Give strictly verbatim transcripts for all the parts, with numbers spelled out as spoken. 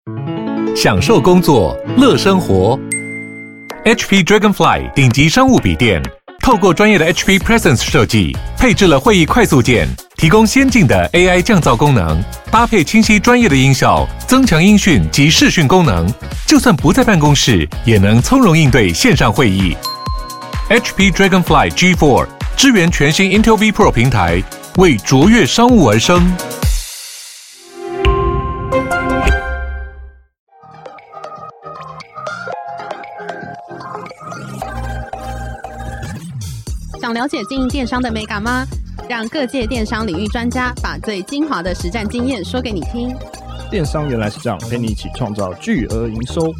享受工作，乐生活。H P Dragonfly 顶级商务笔电，透过专业的 H P Presence 设计，配置了会议快速键，提供先进的 A I 降噪功能，搭配清晰专业的音效，增强音讯及视讯功能，就算不在办公室，也能从容应对线上会议。H P Dragonfly G 四 支援全新 Intel V Pro 平台，为卓越商务而生。 想了解经营电商的美感吗？让各界电商领域专家把最精华的实战经验说给你听。 电商原来是这样，陪你一起创造巨额营收。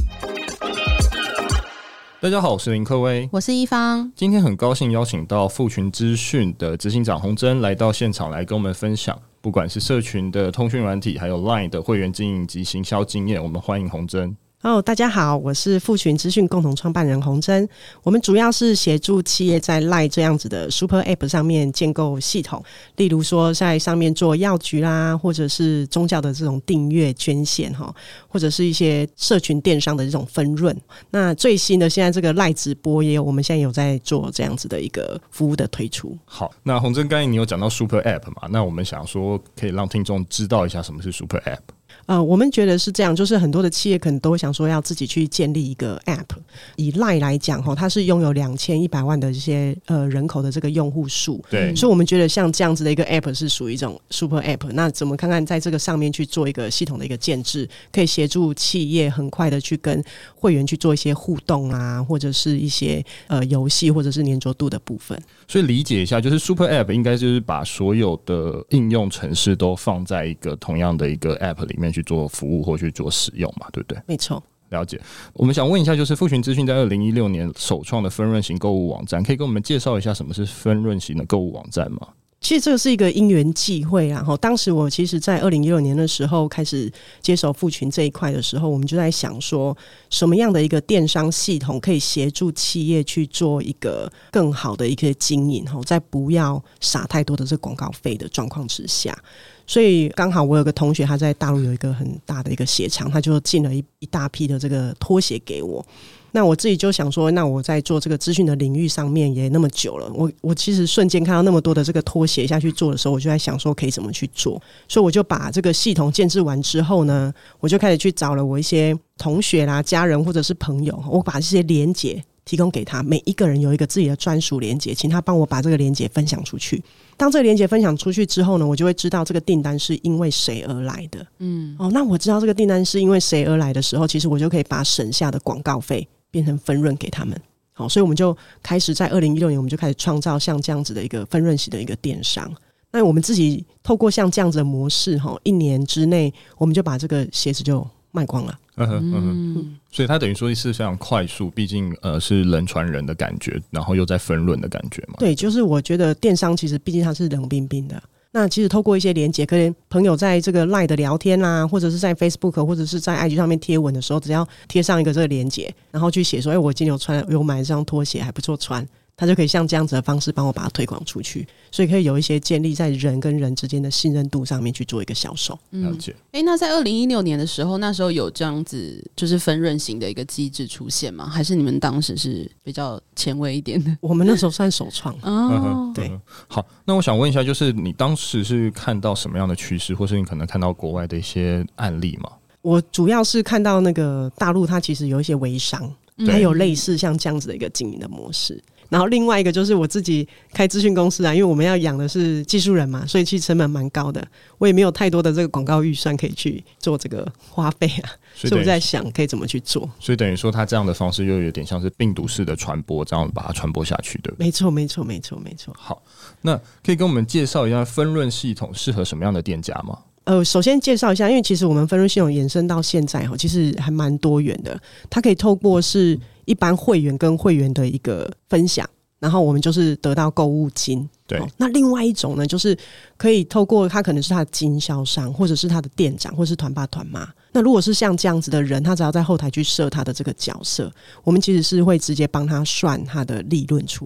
大家好，我是林克威， 我是一方。 今天很高兴邀请到富群资讯的执行长洪真来到现场，来跟我们分享不管是社群的通讯软体，还有 LINE 的会员经营及行销经验。我们欢迎洪真。 哦，大家好，我是富群资讯共同创办人洪真。我们主要是协助企业在 LINE 这样子的 Super App 上面建构系统，例如说在上面做药局啦，或者是宗教的这种订阅捐献，或者是一些社群电商的这种分润。那最新的现在这个 LINE 直播也有，我们现在有在做这样子的一个服务的推出。 好，那洪真刚才你有讲到 Super App 嘛？那我们想说可以让听众知道一下什么是 Super App。 呃，我们觉得是这样，就是很多的企业可能都会想说要自己去建立一个 App。以 LINE 来讲，它是拥有两千一百万的这些呃人口的这个用户数， 对， 所以我们觉得像这样子的一个 App 是属于一种 Super App。那怎么看看在这个上面去做一个系统的一个建制，可以协助企业很快的去跟会员去做一些互动啊，或者是一些呃游戏或者是黏着度的部分。 所以理解一下，就是 Super App 应该就是把所有的应用程式都放在一个同样的一个 App 里面去做服务或去做使用嘛，对不对？ 没错。 了解。我们想问一下，就是富群资讯在二零一六年首创的分润型购物网站，可以跟我们介绍一下什么是分润型的购物网站吗？ 其实这个是一个因缘际会啦，当时我其实在二零一六年的时候开始接手富群这一块的时候，我们就在想说什么样的一个电商系统可以协助企业去做一个更好的一个经营，在不要撒太多的这广告费的状况之下。所以刚好我有个同学他在大陆有一个很大的一个鞋厂，他就进了 一, 一大批的这个拖鞋给我。那我自己就想说，那我在做这个资讯的领域上面也那么久了，我我其实瞬间看到那么多的这个拖鞋下去做的时候，我就在想说可以怎么去做。所以我就把这个系统建置完之后呢，我就开始去找了我一些同学啦、家人或者是朋友，我把这些连结提供给他，每一个人有一个自己的专属连结，请他帮我把这个连结分享出去。当这个连结分享出去之后呢，我就会知道这个订单是因为谁而来的。嗯，哦，那我知道这个订单是因为谁而来的时候，其实我就可以把省下的广告费变成分润给他们。好，所以我们就开始在二零一六年，我们就开始创造像这样子的一个分润型的一个电商。那我们自己透过像这样子的模式，一年之内我们就把这个鞋子就卖光了。 嗯哼嗯哼，所以它等于说是非常快速，毕竟呃是人传人的感觉，然后又在分润的感觉嘛。 对，就是我觉得电商其实毕竟它是冷冰冰的。那其实透过一些连结，可能朋友在这个 LINE 的聊天啦，或者是在 Facebook 或者是在 I G 上面贴文的时候，只要贴上一个这个连结，然后去写说，哎、欸，我今天有穿，有买这双拖鞋还不错穿，他就可以像这样子的方式帮我把它推广出去，所以可以有一些建立在人跟人之间的信任度上面去做一个销售。 了解。 哎、嗯，那在二零一六年的时候，那时候有这样子就是分润型的一个机制出现吗？还是你们当时是比较前卫一点的？ 我们那时候算首创哦。 对、 嗯。好，那我想问一下，就是你当时是看到什么样的趋势，或是你可能看到国外的一些案例吗？ 我主要是看到那个大陆，它其实有一些微商，它有类似像这样子的一个经营的模式。然后另外一个就是我自己开资讯公司啊，因为我们要养的是技术人嘛，所以其实成本蛮高的，我也没有太多的这个广告预算可以去做这个花费啊，所以我在想可以怎么去做。 所以等于说他这样的方式又有点像是病毒式的传播，这样把它传播下去，对不对？ 没错没错没错没错。 好，那可以跟我们介绍一下分润系统适合什么样的店家吗？ 呃，首先介绍一下，因为其实我们分润系统延伸到现在其实还蛮多元的，它可以透过是一般会员跟会员的一个分享，然后我们就是得到购物金。 对、哦， 那另外一种呢，就是可以透过他可能是他的经销商，或者是他的店长，或者是团爸团妈。那如果是像这样子的人，他只要在后台去设他的这个角色，我们其实是会直接帮他算他的利润出来。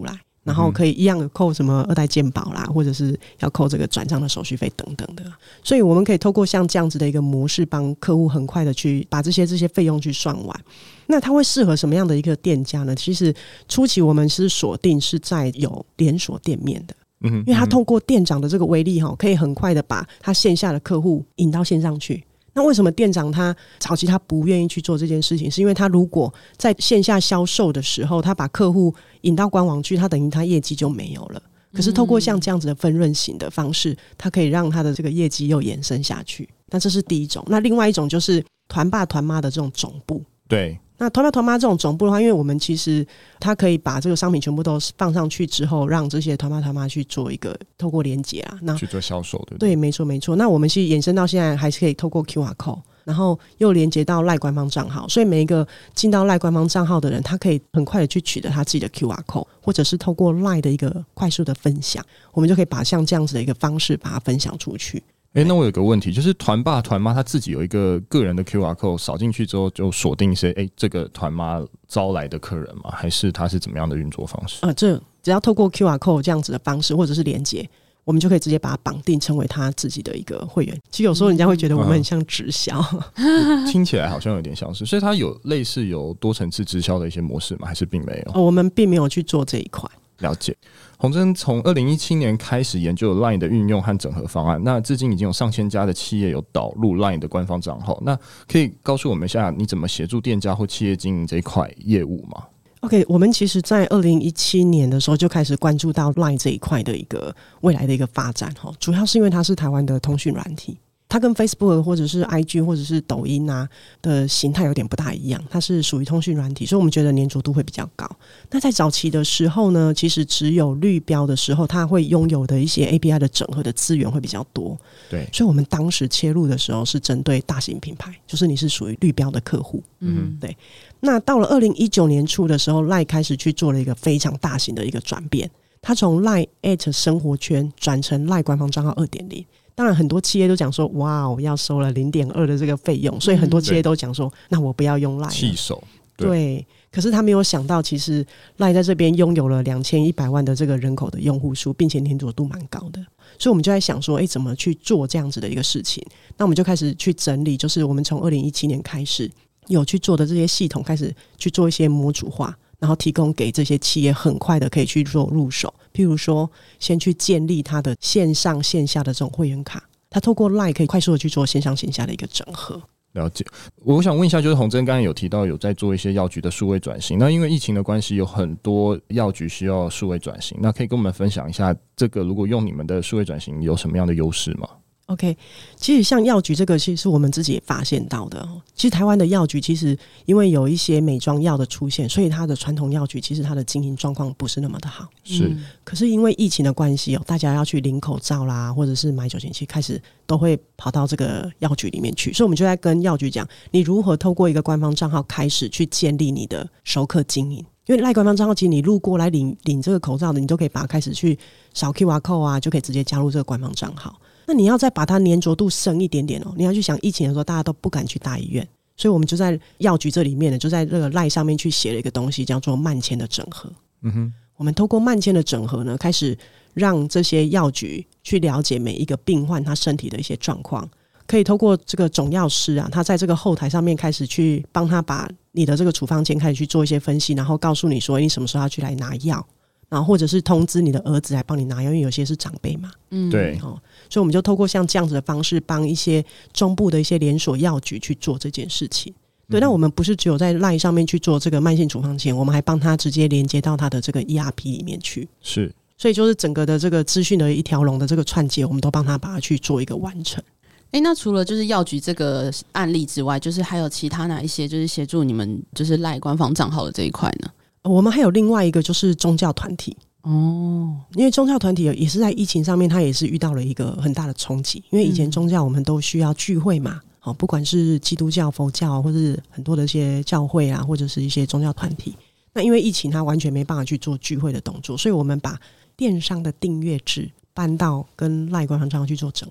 然后可以一样扣什么二代健保啦，或者是要扣这个转账的手续费等等的。所以我们可以透过像这样子的一个模式，帮客户很快的去把这些这些费用去算完。那它会适合什么样的一个店家呢？其实初期我们是锁定是在有连锁店面的，嗯，因为他透过店长的这个威力，可以很快的把他线下的客户引到线上去。那为什么店长他早期他不愿意去做这件事情？是因为他如果在线下销售的时候，他把客户引到官网去，他等于他业绩就没有了。可是透过像这样子的分润型的方式，他可以让他的这个业绩又延伸下去。那这是第一种。那另外一种就是团爸团妈的这种总部。 对。 那团爸团妈这种总部的话，因为我们其实它可以把这个商品全部都放上去之后，让这些团爸团妈去做一个透过连结啊，那去做销售，对不对？ 对，没错没错。那我们其实延伸到现在还是可以透过 Q R code， 然后又连接到 LINE 官方账号，所以每一个进到 LINE 官方账号的人，他可以很快的去取得他自己的 Q R code， 或者是透过 LINE 的一个快速的分享，我们就可以把像这样子的一个方式把它分享出去。 哎、欸，那我有个问题，就是团爸团妈他自己有一个个人的 Q R code， 扫进去之后就锁定是哎、欸、这个团妈招来的客人吗？还是他是怎么样的运作方式？ 呃，这只要透过 Q R code 这样子的方式，或者是连结，我们就可以直接把它绑定成为他自己的一个会员。其实有时候人家会觉得我们很像直销， 嗯、听起来好像有点像是，所以他有类似有多层次直销的一些模式吗？还是并没有？ 哦，我们并没有去做这一块。 了解。洪真从二零一七年开始研究 LINE 的运用和整合方案，那至今已经有上千家的企业有导入 LINE 的官方账号，那可以告诉我们一下你怎么协助店家或企业经营这一块业务吗？ OK， 我们其实在二零一七年的时候就开始关注到 LINE 这一块的一个未来的一个发展，主要是因为它是台湾的通讯软体，它跟 Facebook 或者是 I G 或者是抖音啊的形态有点不大一样，它是属于通讯软体，所以我们觉得粘着度会比较高。那在早期的时候呢，其实只有绿标的时候，它会拥有的一些 A P I 的整合的资源会比较多。 对， 所以我们当时切入的时候是针对大型品牌，就是你是属于绿标的客户。嗯，对。那到了二零一九年初的时候 LINE 开始去做了一个非常大型的一个转变，它从 LINE at 生活圈转成 LINE 官方账号 二点零。当然很多企业都讲说哇我要收了 零点二 的这个费用，所以很多企业都讲说、嗯、那我不要用 LINE 弃手。 对, 对，可是他没有想到其实 LINE 在这边拥有了两千一百万的这个人口的用户数，并且粘着度蛮高的，所以我们就在想说诶怎么去做这样子的一个事情。那我们就开始去整理，就是我们从二零一七年开始有去做的这些系统开始去做一些模组化，然后提供给这些企业很快的可以去做入手。譬如说先去建立它的线上线下的这种会员卡，它透过 LINE 可以快速的去做线上线下的一个整合。 了解。我想问一下，就是洪真刚才有提到有在做一些药局的数位转型，那因为疫情的关系有很多药局需要数位转型，那可以跟我们分享一下这个如果用你们的数位转型有什么样的优势吗？ OK， 其实像药局这个其实是我们自己也发现到的。其实台湾的药局其实因为有一些美妆药的出现，所以它的传统药局其实它的经营状况不是那么的好。 是、 嗯、可是因为疫情的关系、哦、大家要去领口罩啦，或者是买酒精器，开始都会跑到这个药局里面去，所以我们就在跟药局讲你如何透过一个官方账号开始去建立你的熟客经营。因为 LINE 官方账号其实你路过来领领这个口罩的，你都可以把它开始去扫 Q R code 啊，就可以直接加入这个官方账号。那你要再把它粘着度深一点点哦，你要去想疫情的时候大家都不敢去大医院，所以我们就在药局这里面呢，就在这个 LINE 上面去写了一个东西叫做慢签的整合。嗯哼，我们透过慢签的整合呢，开始让这些药局去了解每一个病患他身体的一些状况，可以透过这个总药师啊，他在这个后台上面开始去帮他把你的这个处方签开始去做一些分析，然后告诉你说你什么时候要去来拿药，然后或者是通知你的儿子来帮你拿药，因为有些是长辈嘛。 嗯，对、 哦，所以我们就透过像这样子的方式帮一些中部的一些连锁药局去做这件事情。对，那我们不是只有在 LINE 上面去做这个慢性处方签，我们还帮他直接连接到他的这个 E R P 里面去。 是， 所以就是整个的这个资讯的一条龙的这个串接，我们都帮他把它去做一个完成。 欸，那除了就是药局这个案例之外，就是还有其他哪一些就是协助你们就是 LINE 官方账号的这一块呢？ 我们还有另外一个就是宗教团体哦，因为宗教团体也是在疫情上面，它也是遇到了一个很大的冲击。因为以前宗教我们都需要聚会嘛，哦，不管是基督教、佛教，或是很多的一些教会啊，或者是一些宗教团体。那因为疫情，它完全没办法去做聚会的动作，所以我们把电商的订阅制搬到跟 LINE 官方账号去做整合。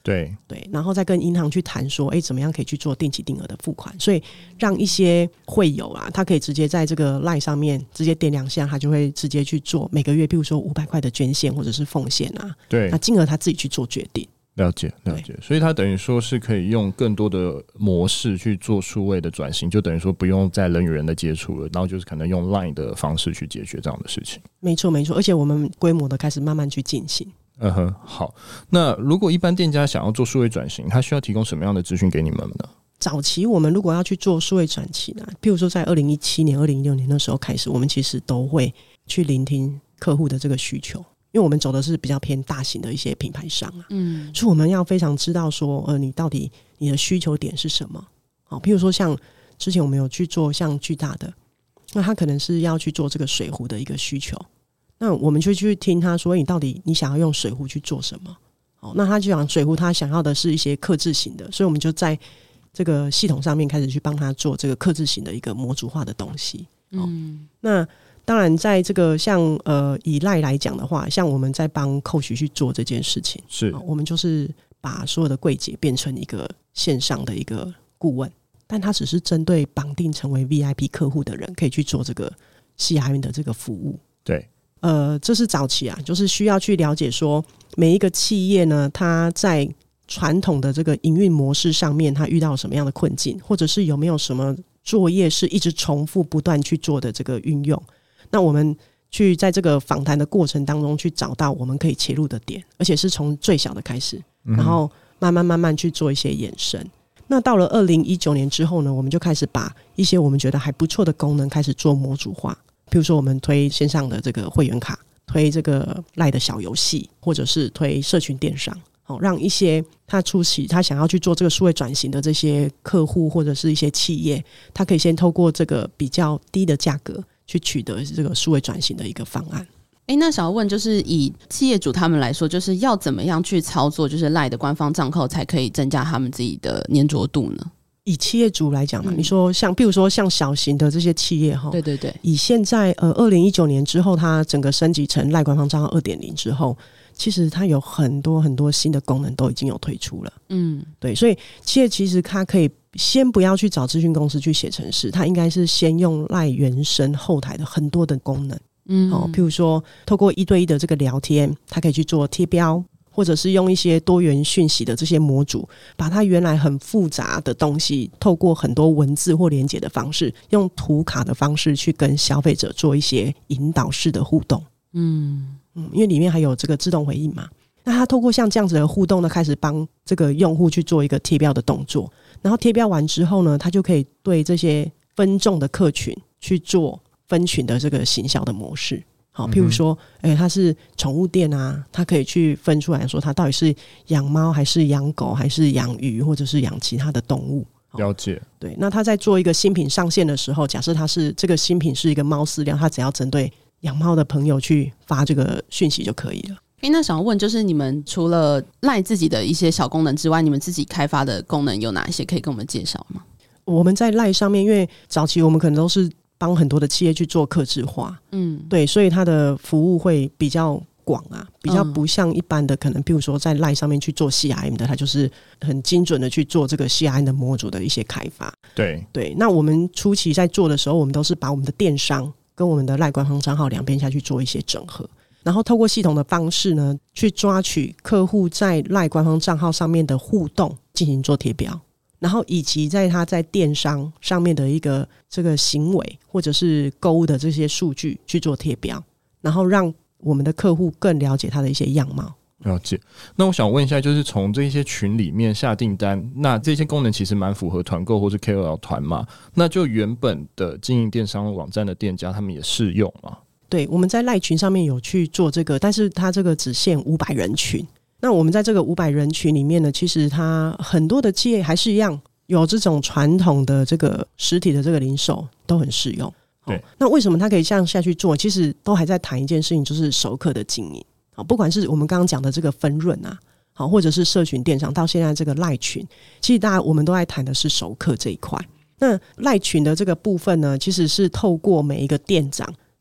对对，然后再跟银行去谈说，哎，怎么样可以去做定期定额的付款，所以让一些会友啊，他可以直接在这个 LINE 上面直接点两下，他就会直接去做每个月，譬如说五百块的捐献或者是奉献啊， 对， 那金额他自己去做决定。 了解了解，所以它等于说是可以用更多的模式去做数位的转型，就等于说不用再人与人的接触了，然后就是可能用 LINE 的方式去解决这样的事情。 没错没错，而且我们规模的开始慢慢去进行。 嗯哼，好。那如果一般店家想要做数位转型，他需要提供什么样的资讯给你们呢？ 早期我们如果要去做数位转型啊，譬如说在二零一七年、二零一六年的时候开始，我们其实都会去聆听客户的这个需求，因为我们走的是比较偏大型的一些品牌商啊，嗯，所以我们要非常知道说，呃，你到底你的需求点是什么？好，譬如说像之前我们有去做像巨大的，那他可能是要去做这个水壶的一个需求，那我们就去听他说，你到底你想要用水壶去做什么？好，那他就讲水壶，他想要的是一些客制型的，所以我们就在这个系统上面开始去帮他做这个客制型的一个模组化的东西。嗯，那当然在这个像呃以 LINE 来讲的话，像我们在帮 Coach 去做这件事情， 是我们就是把所有的柜姐变成一个线上的一个顾问，但它只是针对绑定成为 V I P 客户的人可以去做这个 C R M 的这个服务。 对， 呃，这是早期啊，就是需要去了解说每一个企业呢，它在传统的这个营运模式上面，它遇到什么样的困境，或者是有没有什么作业是一直重复不断去做的这个运用。那我们去在这个访谈的过程当中去找到我们可以切入的点，而且是从最小的开始，然后慢慢慢慢去做一些延伸。那到了二零一九年之后呢，我们就开始把一些我们觉得还不错的功能开始做模组化，譬如说我们推线上的这个会员卡，推这个 LINE 的小游戏，或者是推社群电商，让一些他初期他想要去做这个数位转型的这些客户或者是一些企业，他可以先透过这个比较低的价格去取得这个数位转型的一个方案。 欸，那想要问就是以企业主他们来说，就是要怎么样去操作就是 LINE 的官方账号才可以增加他们自己的粘着度呢？ 以企业主来讲嘛，嗯、你说像比如说像小型的这些企业哈， 对对对， 以现在呃二零一九年之后，它整个升级成 LINE 官方账号 二点零 之后，其实它有很多很多新的功能都已经有推出了。嗯，对，所以企业其实它可以先不要去找资讯公司去写程式，它应该是先用 LINE 原生后台的很多的功能。嗯，哦，譬如说透过一对一的这个聊天，它可以去做贴标，或者是用一些多元讯息的这些模组，把它原来很复杂的东西透过很多文字或连结的方式，用图卡的方式去跟消费者做一些引导式的互动。嗯嗯，因为里面还有这个自动回应嘛，那它透过像这样子的互动呢，开始帮这个用户去做一个贴标的动作，然后贴标完之后呢，它就可以对这些分众的客群去做分群的这个行销的模式。好，譬如说，欸，它是宠物店啊，它可以去分出来说，它到底是养猫还是养狗还是养鱼或者是养其他的动物。 了解。 对，那它在做一个新品上线的时候，假设它是这个新品是一个猫饲料，它只要针对养猫的朋友去发这个讯息就可以了。 欸，那想要问就是你们除了 LINE 自己的一些小功能之外，你们自己开发的功能有哪一些可以跟我们介绍吗？ 我们在 LINE 上面，因为早期我们可能都是帮很多的企业去做客制化，嗯，对，所以它的服务会比较广啊，比较不像一般的可能譬如说在 LINE 上面去做 C R M 的，它就是很精准的去做这个 C R M 的模组的一些开发。 对对，那我们初期在做的时候，我们都是把我们的电商跟我们的 LINE 官方账号两边下去做一些整合，然后透过系统的方式呢，去抓取客户在 LINE 官方账号上面的互动进行做贴标，然后以及在他在电商上面的一个这个行为或者是购物的这些数据去做贴标，然后让我们的客户更了解他的一些样貌。 了解。那我想问一下，就是从这些群里面下订单，那这些功能其实蛮符合团购或是 K O L 团嘛？那就原本的经营电商网站的店家，他们也适用吗？ 对，我们在 LINE 群上面有去做这个，但是它这个只限五百人群。那我们在这个五百人群里面呢，其实它很多的企业还是一样有这种传统的这个实体的这个零售都很适用。 对， 那为什么它可以这样下去做？其实都还在谈一件事情，就是熟客的经营。好，不管是我们刚刚讲的这个分润啊，好，或者是社群电商，到现在这个 LINE 群，其实大家我们都在谈的是熟客这一块。那 LINE 群的这个部分呢，其实是透过每一个店长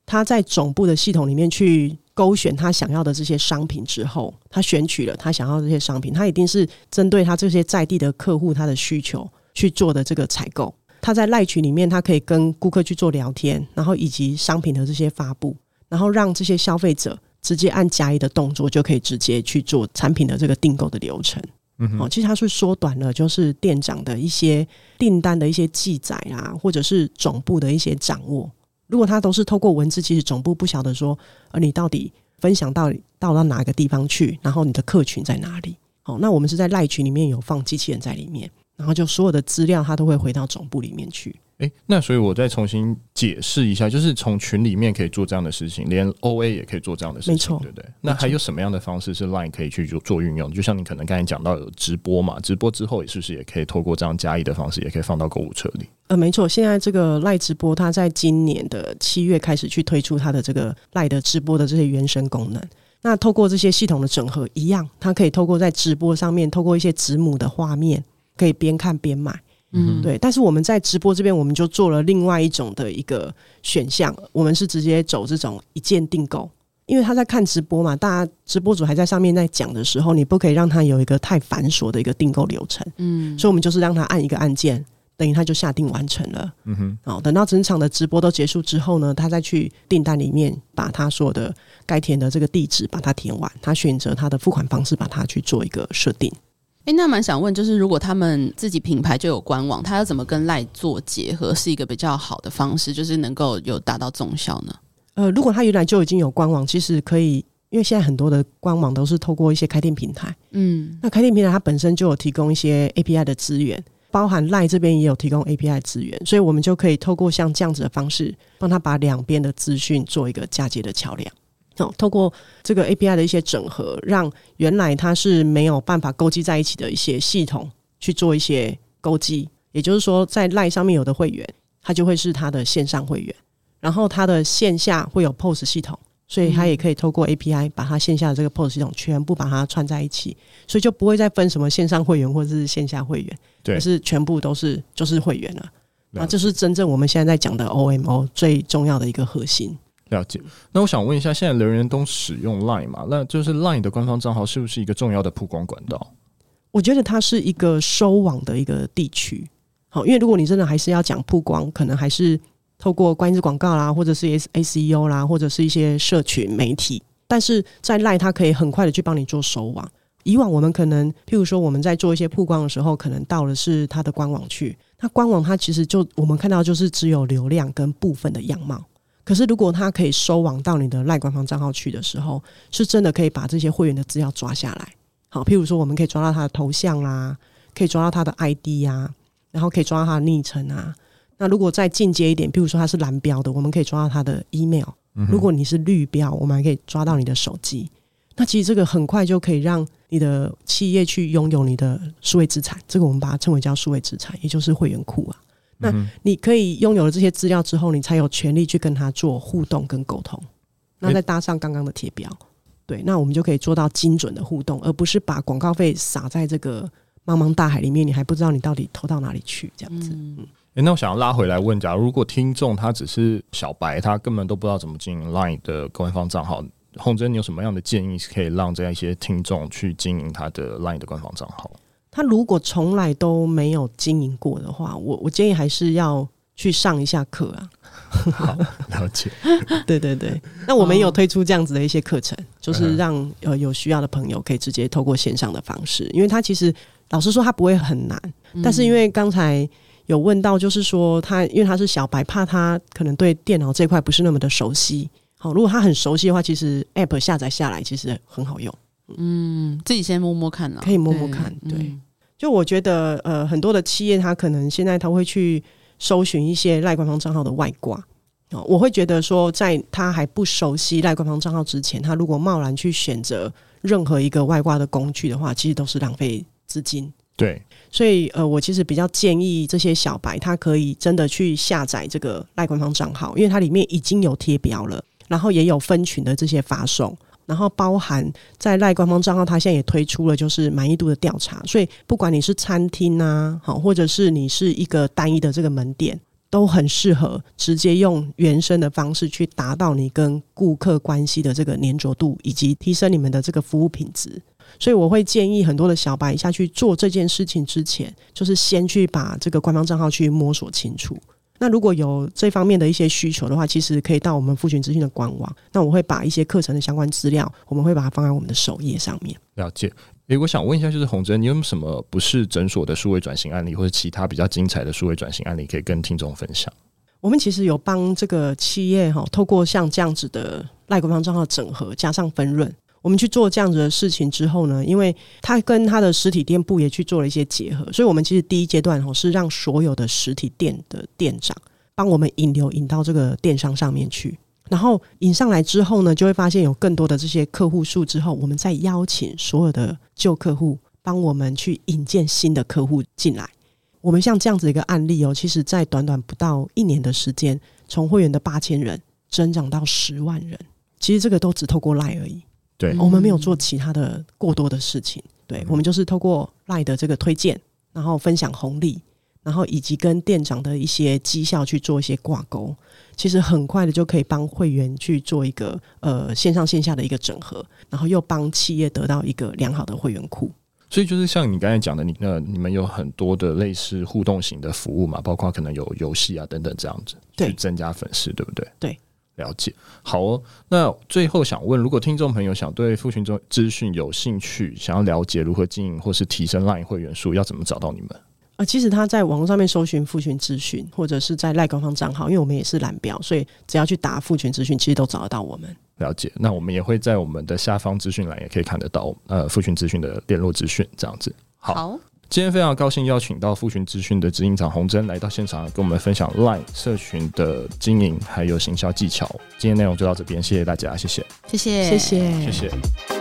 他在总部的系统里面去勾选他想要的这些商品之后，他选取了他想要的这些商品，他一定是针对他这些在地的客户他的需求去做的这个采购。他在赖群里面，他可以跟顾客去做聊天，然后以及商品的这些发布，然后让这些消费者直接按加一的动作就可以直接去做产品的这个订购的流程。嗯哦、其实它是缩短了就是店长的一些订单的一些记载啊，或者是总部的一些掌握。如果他都是透过文字，其实总部不晓得说呃，你到底分享到到到哪个地方去，然后你的客群在哪里。好、哦，那我们是在赖群里面有放机器人在里面，然后就所有的资料它都会回到总部里面去。 欸、那所以我再重新解释一下，就是从群里面可以做这样的事情，连 O A 也可以做这样的事情，没错，对不对？那还有什么样的方式是 Line 可以去做做运用？就像你可能刚才讲到有直播嘛，直播之后是不是也可以透过这样加一的方式，也可以放到购物车里？ 呃，没错，现在这个 Line 直播，它在今年的七月开始去推出它的这个 Line 的直播的这些原生功能。那透过这些系统的整合，一样，它可以透过在直播上面，透过一些子母的画面，可以边看边买。嗯，对，但是我们在直播这边，我们就做了另外一种的一个选项，我们是直接走这种一键订购，因为他在看直播嘛，大家直播主还在上面在讲的时候，你不可以让他有一个太繁琐的一个订购流程，嗯，所以我们就是让他按一个按键，等于他就下订完成了，嗯哼，哦，等到整场的直播都结束之后呢，他再去订单里面把他所有的该填的这个地址把它填完，他选择他的付款方式把它去做一个设定。 欸，那蛮想问，就是如果他们自己品牌就有官网，他要怎么跟 Line 做结合是一个比较好的方式，就是能够有达到综效呢？ 呃，如果他原来就已经有官网，其实可以，因为现在很多的官网都是透过一些开店平台，嗯，那开店平台它本身就有提供一些 A P I 的资源，包含 Line 这边也有提供 A P I 资源，所以我们就可以透过像这样子的方式，帮他把两边的资讯做一个嫁接的桥梁。哦，透过这个 A P I 的一些整合，让原来它是没有办法勾稽在一起的一些系统去做一些勾稽，也就是说在 Line 上面有的会员它就会是它的线上会员，然后它的线下会有 P O S 系统，所以它也可以透过 A P I 把它线下的这个 P O S 系统全部把它串在一起，所以就不会再分什么线上会员或者是线下会员，对，而是全部都是就是会员了。那这是真正我们现在在讲的 O M O 最重要的一个核心。 了解。那我想问一下，现在人人都使用 Line 嘛？那就是 Line 的官方账号是不是一个重要的曝光管道？ 我觉得它是一个收网的一个地区。好，因为如果你真的还是要讲曝光，可能还是透过关键字广告啦，或者是 S E O 啦，或者是一些社群媒体。但是在 Line 它可以很快的去帮你做收网。以往我们可能譬如说我们在做一些曝光的时候，可能到的是它的官网去，那官网它其实就我们看到就是只有流量跟部分的样貌。可是如果它可以收网到你的 Line 官方账号去的时候，是真的可以把这些会员的资料抓下来。好，譬如说我们可以抓到他的头像啦，可以抓到他的 I D 啊，然后可以抓到他的昵称啊。那如果再进阶一点，譬如说他是蓝标的，我们可以抓到他的 email。如果你是绿标，我们还可以抓到你的手机。那其实这个很快就可以让你的企业去拥有你的数位资产，这个我们把它称为叫数位资产，也就是会员库啊。那你可以拥有了这些资料之后，你才有权利去跟他做互动跟沟通，那再搭上刚刚的贴标，对，那我们就可以做到精准的互动，而不是把广告费撒在这个茫茫大海里面，你还不知道你到底投到哪里去这样子。嗯嗯欸、那我想要拉回来问，假如如果听众他只是小白，他根本都不知道怎么经营 Line 的官方账号，洪真你有什么样的建议可以让这样一些听众去经营他的 Line 的官方账号？ 他如果从来都没有经营过的话，我我建议还是要去上一下课啊。 好，了解。 对对对，那我们有推出这样子的一些课程，就是让呃有需要的朋友可以直接透过线上的方式，因为他其实老实说他不会很难，但是因为刚才有问到，就是说他因为他是小白，怕他可能对电脑这块不是那么的熟悉。好，如果他很熟悉的话，其实 App 下载下来其实很好用。 嗯，自己先摸摸看啊， 可以摸摸看。对，对嗯、就我觉得呃，很多的企业他可能现在他会去搜寻一些 Line 官方账号的外挂、哦、我会觉得说在他还不熟悉 Line 官方账号之前，他如果贸然去选择任何一个外挂的工具的话，其实都是浪费资金。 对， 所以呃，我其实比较建议这些小白他可以真的去下载这个 Line 官方账号，因为它里面已经有贴标了，然后也有分群的这些发送，然后包含在 Line 官方账号它现在也推出了就是满意度的调查，所以不管你是餐厅啊，或者是你是一个单一的这个门店， 都很适合直接用原生的方式去达到你跟顾客关系的这个粘着度，以及提升你们的这个服务品质。所以我会建议很多的小白下去做这件事情之前，就是先去把这个官方账号去摸索清楚。那如果有这方面的一些需求的话，其实可以到我们复群资讯的官网，那我会把一些课程的相关资料，我们会把它放在我们的首页上面。 了解。诶，我想问一下，就是宏珍，你有没有什么不是诊所的数位转型案例，或者其他比较精彩的数位转型案例可以跟听众分享？ 我们其实有帮这个企业透过像这样子的赖官方账号整合加上分润，我们去做这样子的事情之后呢，因为它跟它的实体店铺也去做了一些结合，所以我们其实第一阶段是让所有的实体店的店长帮我们引流引到这个电商上面去，然后引上来之后呢，就会发现有更多的这些客户数之后，我们再邀请所有的旧客户帮我们去引荐新的客户进来。我们像这样子一个案例哦，其实在短短不到一年的时间，从会员的八千人增长到十万人，其实这个都只透过 LINE 而已。 对， 我们没有做其他的过多的事情，对，我们就是透过 LINE 的这个推荐，然后分享红利，然后以及跟店长的一些绩效去做一些挂钩，其实很快的就可以帮会员去做一个呃线上线下的一个整合，然后又帮企业得到一个良好的会员库。 所以就是像你刚才讲的，你呃你们有很多的类似互动型的服务嘛，包括可能有游戏啊等等这样子，去增加粉丝，对不对？ 对。 了解。好哦，那最后想问，如果听众朋友想对复群资讯有兴趣，想要了解如何经营或是提升 LINE 会员数，要怎么找到你们？ 呃，其实他在网络上面搜寻复群资讯，或者是在 LINE 官方账号，因为我们也是蓝标，所以只要去打复群资讯，其实都找得到我们。 了解。那我们也会在我们的下方资讯栏也可以看得到呃复群资讯的联络资讯，这样子。好。好，今天非常高兴邀请到复群资讯的执行长宏珍来到现场，跟我们分享 LINE 社群的经营还有行销技巧。今天内容就到这边，谢谢大家，谢谢， 谢谢， 谢谢， 谢谢。